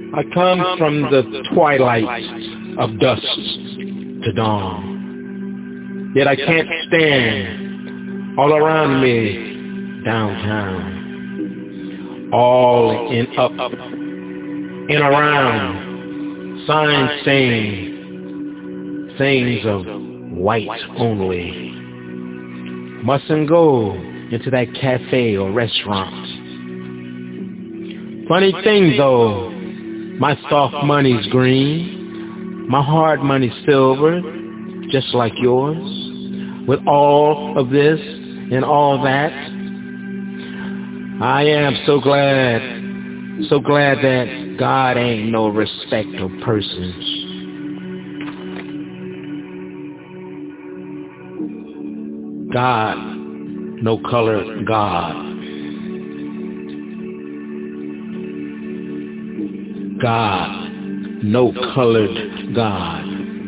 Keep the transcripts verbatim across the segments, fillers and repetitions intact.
I come from the twilight of dusk to dawn. Yet I can't stand all around me downtown. All in up and around. Signs saying things of white only. Mustn't go into that cafe or restaurant. Funny thing though, my soft money's green, my hard money's silver, just like yours. With all of this and all that, I am so glad, so glad that God ain't no respect of persons. God, no color God. God, no colored God.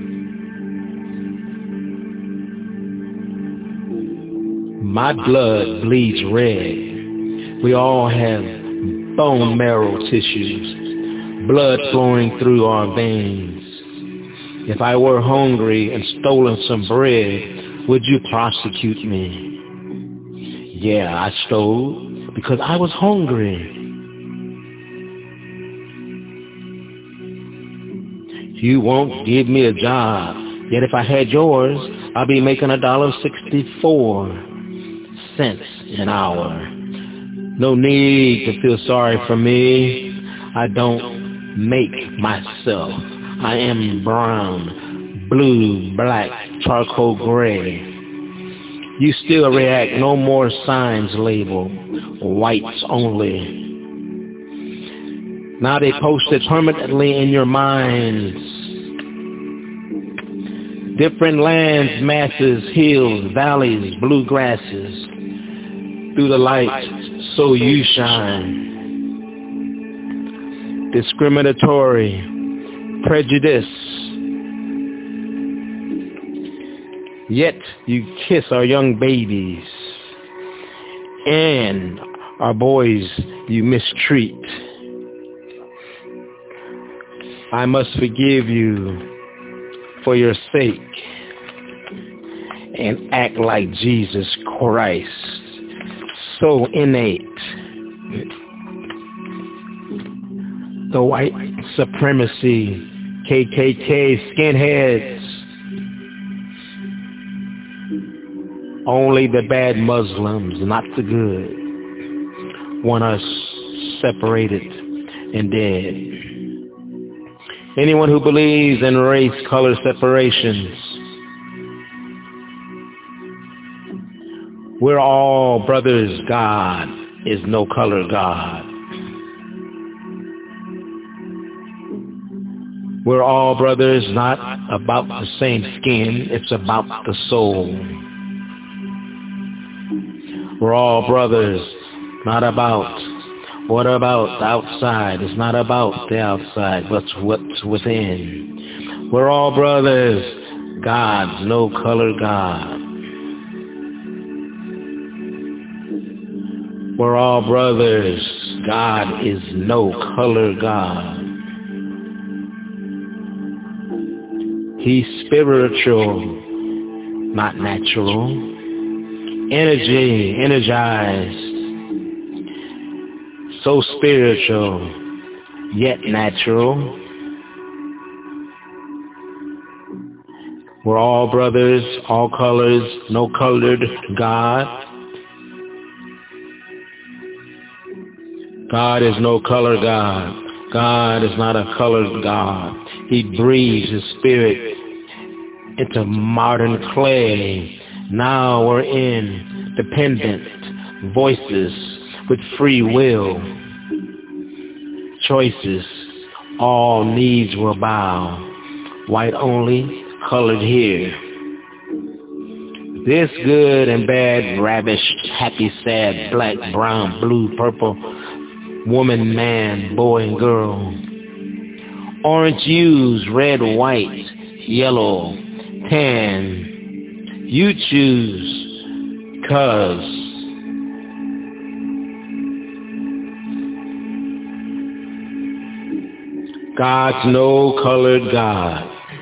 My blood bleeds red. We all have bone marrow tissues, blood flowing through our veins. If I were hungry and stolen some bread, would you prosecute me? Yeah, I stole because I was hungry. You won't give me a job, yet if I had yours, I'd be making a dollar sixty-four cents an hour. No need to feel sorry for me. I don't make myself. I am brown, blue, black, charcoal gray. You still react, no more signs label, whites only. Now they posted permanently in your minds. Different lands, masses, hills, valleys, blue grasses. Through the light, so you shine. Discriminatory, prejudice. Yet you kiss our young babies and our boys you mistreat. I must forgive you for your sake and act like Jesus Christ, so innate. The white supremacy, K K K, skinheads, only the bad Muslims, not the good, want us separated and dead. Anyone who believes in race, color separations, we're all brothers. God is no color God. We're all brothers, not about the same skin. It's about the soul. We're all brothers, not about what about the outside. It's not about the outside, but what's within. We're all brothers. God's no color God. We're all brothers. God is no color God. He's spiritual, not natural. Energy, energized. So spiritual, yet natural. We're all brothers, all colors, no colored God. God is no color God. God is not a colored God. He breathes His spirit into modern clay. Now we're independent voices with free will, choices, all needs will bow, white only, colored here. This good and bad, ravished, happy, sad, black, brown, blue, purple, woman, man, boy, and girl. Orange hues, red, white, yellow, tan. You choose, 'cause God's no-colored God.